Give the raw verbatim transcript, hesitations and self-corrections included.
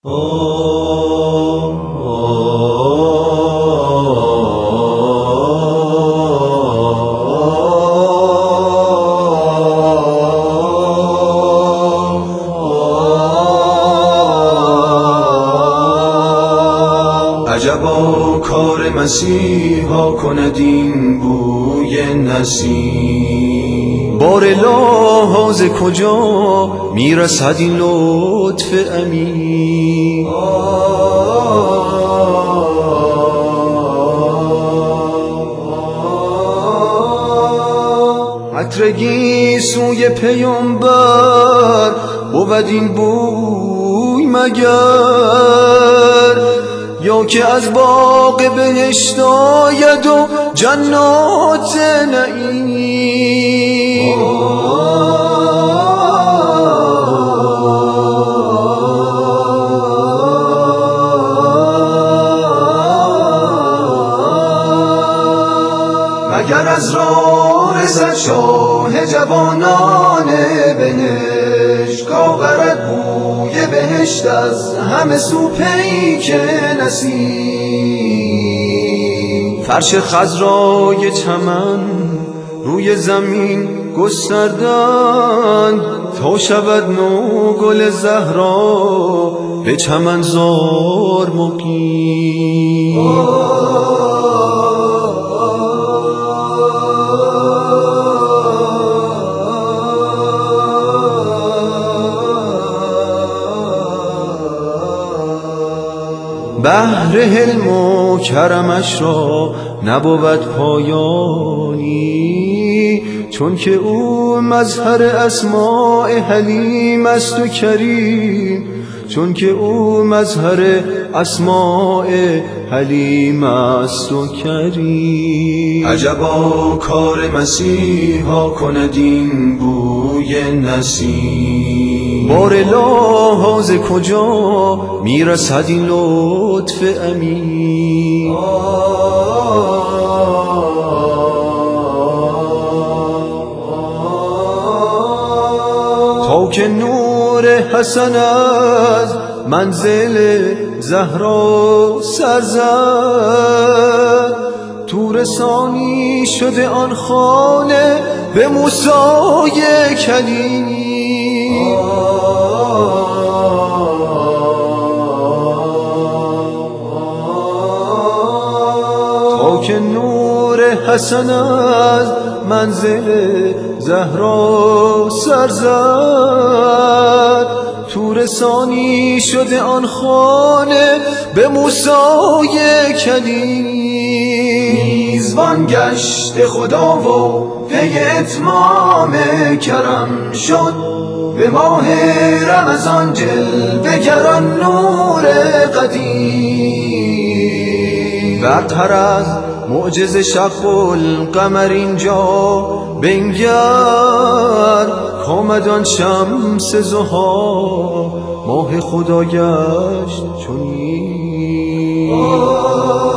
عجبا کار مسیحا کند این بوی نسیم، بار الها ز کجا میرسد این لطف عمیم. عطرگی سوی پیامبر بود این بوی مگر، یا که از باغ بهشت آید و جنات نعیم. مگر از راه رسد شاه جوانان بهشت، کآورد بوی بهشت از همه سو پیک نسیم. فرش خضرای چمن روی زمین گستردند، تا شود نو گل زهرا به چمنزار مقیم. بحر حلم و کرمش را نبود پایانی، چون که او مظهر اسماء حلیم است و کریم، چون که او مظهر اسماء حلیم است و کریم. عجبا کار مسیحا کند این بوی نسیم، بار الها ز کجا میرسد این لطف عمیم. تا که نور حسن از منزل زهرا سر زد، تو رسانی شده آن خانه به موسی کلیم. تا که نور حسن از منزل زهرا سر زد، تو رسانی شده آن خانه به موسی کلیم. میزبان گشت خدا و پی اتمام کرم شد، به ماه رمضان جلوه گران نور قدیم. برتر از معجز شق القمر اینجا بنگر، کامد آن شمس ضحی ماه خدا گشت چنین.